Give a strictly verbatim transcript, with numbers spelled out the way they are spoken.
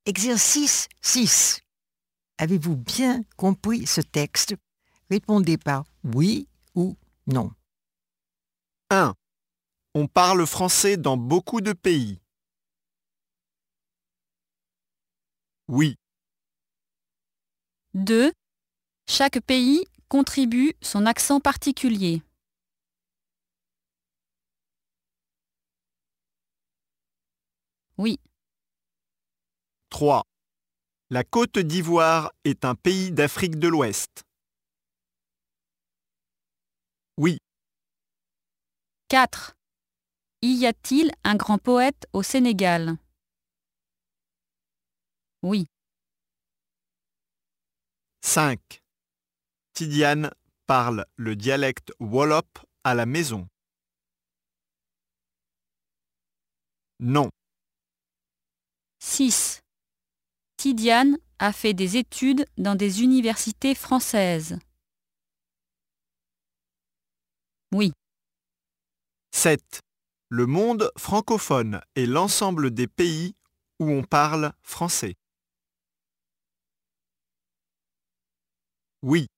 Exercice six. Avez-vous bien compris ce texte? Répondez par oui ou non. un. On parle français dans beaucoup de pays. Oui. deux. Chaque pays contribue son accent particulier. Oui. trois. La Côte d'Ivoire est un pays d'Afrique de l'Ouest. Oui. quatre. Y a-t-il un grand poète au Sénégal? Oui. cinq. Tidiane parle le dialecte Wolof à la maison. Non. six. Tidiane a fait des études dans des universités françaises. Oui. sept. Le monde francophone est l'ensemble des pays où on parle français. Oui.